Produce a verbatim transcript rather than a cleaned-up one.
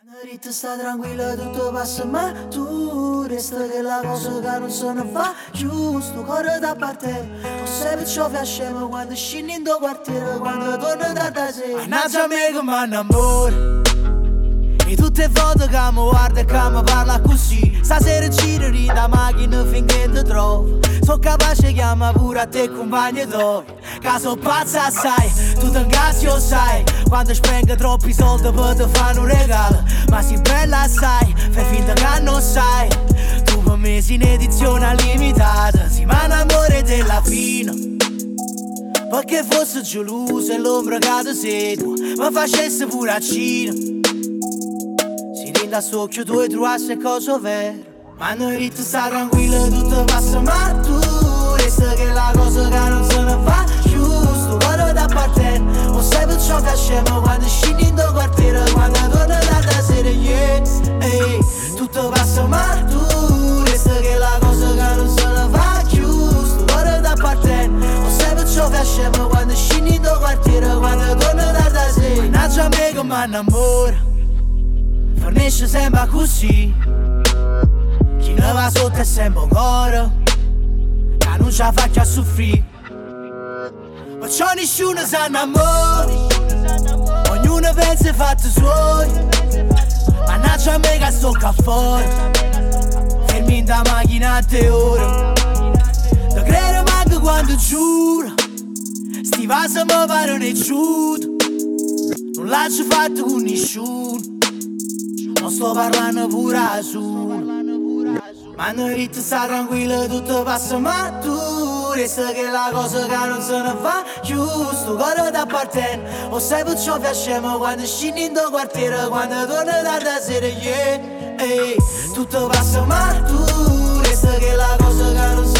Rita sta tranquilla, tutto passa, ma tu resta che la cosa che non se ne fa giusto, cuore da parte. O se perciò fa scemo quando scendi in tuo quartiere, quando torno da da sé. Mannaggia me che m'annamoro, e tutte le volte che mi guarda e che mi parla così. Stasera giro in da macchina finché ti trovo. Sono capace di chiamare pure a te compagno tuoi. Che sono pazza assai, tu ti ingazzi lo sai. Quando spengo troppi soldi per te fanno un regalo. Ma sei bella assai, fai finta che non sai. Tu per me sei in edizione limitata. Si manna amore della fine, perché fosse geloso e l'ombra che ti segue mi facesse pure a Cina. Si rinda socchio tu e trovasse cose vere. Ma noi Rita sta tranquilla, tutto passa, ma tu resta che la cosa che non se ne fa giusto, cuore da parte. O sai perciò che scemo quando scendi in tuo quartiere, quando torno da da sera, yeah. Ehi, tutto passa, ma tu resta che la cosa che non se ne fa giusto, cuore da parte. O sai perciò che scemo quando scendi in tuo quartiere, quando torno da da sera. Mannaggia me che m'annamoro, fornisce sempre così. Chi ne va sotto è sempre un coro che non ci faccia soffrire. Perciò nessuno si innamora, ognuno pensa ai fatti suoi. Mannaggia a me che sto qua fuori, fermi in da macchina a te ora. Ti credo manco quando giuro, sti vasi mi pare un ecciuto. Non l'ho fatto con nessuno, non sto parlando pure a solo. Ma noi Rita sta tranquilla, tutto passa, ma tu resta che la cosa che non se ne fa giusto, cuore da parte. O sai perciò fa scemo quando scendi in tuo quartiere, quando torno da da sera, yeah. Ehi, tutto passa, ma tu resta che la cosa che non se ne fa